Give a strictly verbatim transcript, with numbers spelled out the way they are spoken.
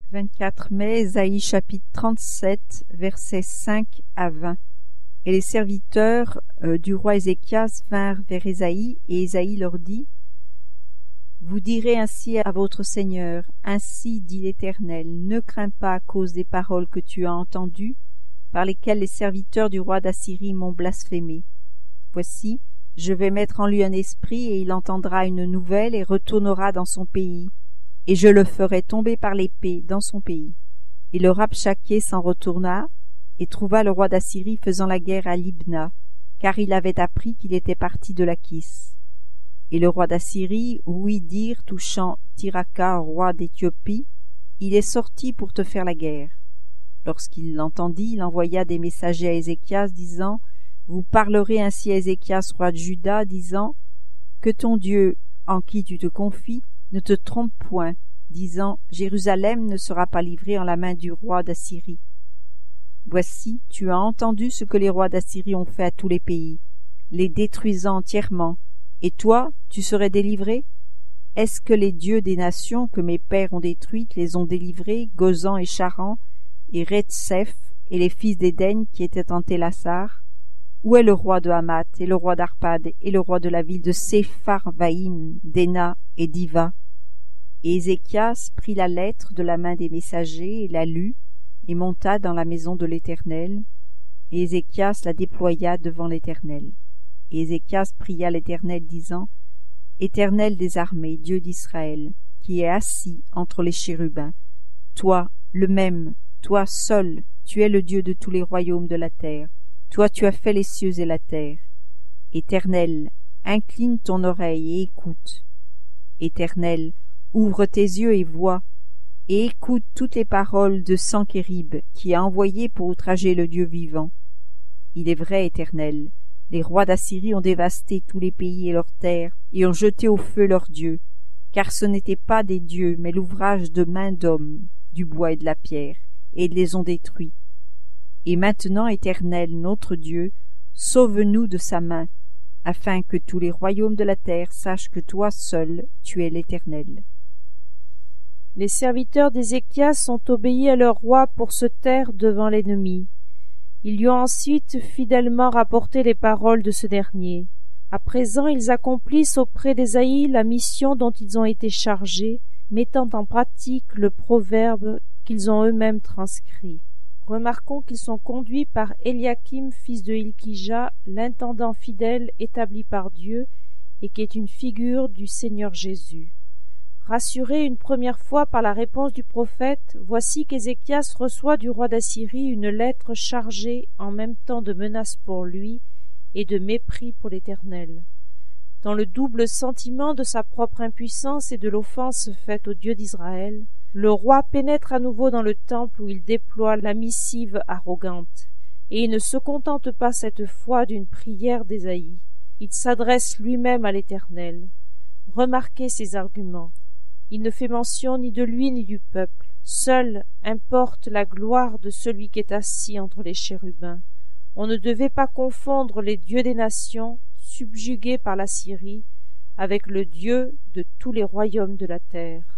vingt-quatre mai, Ésaïe chapitre trente-sept, versets cinq à vingt. Et les serviteurs euh, du roi Ézéchias vinrent vers Ésaïe, et Ésaïe leur dit: Vous direz ainsi à votre Seigneur, ainsi dit l'Éternel, ne crains pas à cause des paroles que tu as entendues, par lesquelles les serviteurs du roi d'Assyrie m'ont blasphémé. Voici, je vais mettre en lui un esprit, et il entendra une nouvelle, et retournera dans son pays, et je le ferai tomber par l'épée dans son pays. Et le Rabshakeh s'en retourna, et trouva le roi d'Assyrie faisant la guerre à Libna, car il avait appris qu'il était parti de Lachis. Et le roi d'Assyrie ouït dire touchant Tirhaka, roi d'Éthiopie: Il est sorti pour te faire la guerre. Lorsqu'il l'entendit, il envoya des messagers à Ézéchias, disant: Vous parlerez ainsi à Ézéchias, roi de Juda, disant: Que ton Dieu, en qui tu te confies, ne te trompe point, disant: Jérusalem ne sera pas livrée en la main du roi d'Assyrie. Voici, tu as entendu ce que les rois d'Assyrie ont fait à tous les pays, les détruisant entièrement. Et toi, tu serais délivré? Est-ce que les dieux des nations que mes pères ont détruites les ont délivrés, Gozan et Charan, et Retseph, et les fils d'Éden qui étaient en Télassar? Où est le roi de Hamath, et le roi d'Arpad, et le roi de la ville de Sépharvaïm, d'Ena et d'Iva? Et Ézéchias prit la lettre de la main des messagers, et la lut, et monta dans la maison de l'Éternel, et Ézéchias la déploya devant l'Éternel. Et Ézéchias pria l'Éternel, disant: Éternel des armées, Dieu d'Israël, qui est assis entre les chérubins, toi, le même, toi seul, tu es le Dieu de tous les royaumes de la terre, toi tu as fait les cieux et la terre. Éternel, incline ton oreille et écoute. Éternel, ouvre tes yeux et vois, et écoute toutes les paroles de Sanchérib, qui a envoyé pour outrager le Dieu vivant. Il est vrai, Éternel, les rois d'Assyrie ont dévasté tous les pays et leurs terres, et ont jeté au feu leurs dieux, car ce n'étaient pas des dieux, mais l'ouvrage de mains d'hommes, du bois et de la pierre, et ils les ont détruits. Et maintenant, Éternel, notre Dieu, sauve-nous de sa main, afin que tous les royaumes de la terre sachent que toi seul, tu es l'Éternel. Les serviteurs d'Ézéchias ont obéi à leur roi pour se taire devant l'ennemi. Ils lui ont ensuite fidèlement rapporté les paroles de ce dernier. À présent, ils accomplissent auprès d'Ésaïe la mission dont ils ont été chargés, mettant en pratique le proverbe qu'ils ont eux-mêmes transcrit. Remarquons qu'ils sont conduits par Eliakim, fils de Hilkija, l'intendant fidèle établi par Dieu, et qui est une figure du Seigneur Jésus. Rassuré une première fois par la réponse du prophète, voici qu'Ézéchias reçoit du roi d'Assyrie une lettre chargée en même temps de menaces pour lui et de mépris pour l'Éternel. Dans le double sentiment de sa propre impuissance et de l'offense faite au Dieu d'Israël, le roi pénètre à nouveau dans le temple où il déploie la missive arrogante, et il ne se contente pas cette fois d'une prière d'Ésaïe. Il s'adresse lui-même à l'Éternel. Remarquez ses arguments. Il ne fait mention ni de lui ni du peuple. Seule importe la gloire de celui qui est assis entre les chérubins. On ne devait pas confondre les dieux des nations, subjugués par la Syrie, avec le Dieu de tous les royaumes de la terre.